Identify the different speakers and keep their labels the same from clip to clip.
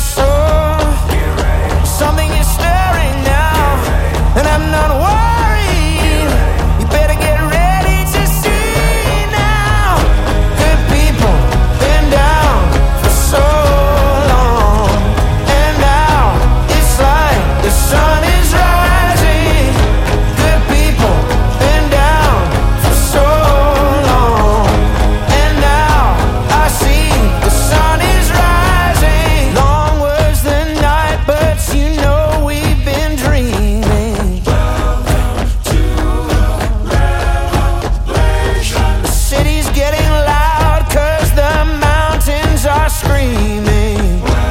Speaker 1: soul. Something is stirring now, and I'm not worried. You better get ready to see now. Good people been down for so long, and now it's like the sun is rising. Good people been down for so long, and now I see the sun is rising. Long was the night, but you know we've been dreaming. The city's getting loud 'cause the mountains are screaming.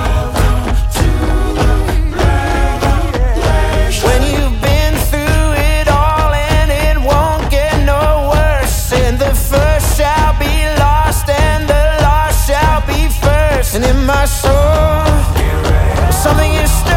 Speaker 1: When you've been through it all and it won't get no worse, and the first shall be lost and the lost shall be first. And in my soul, something is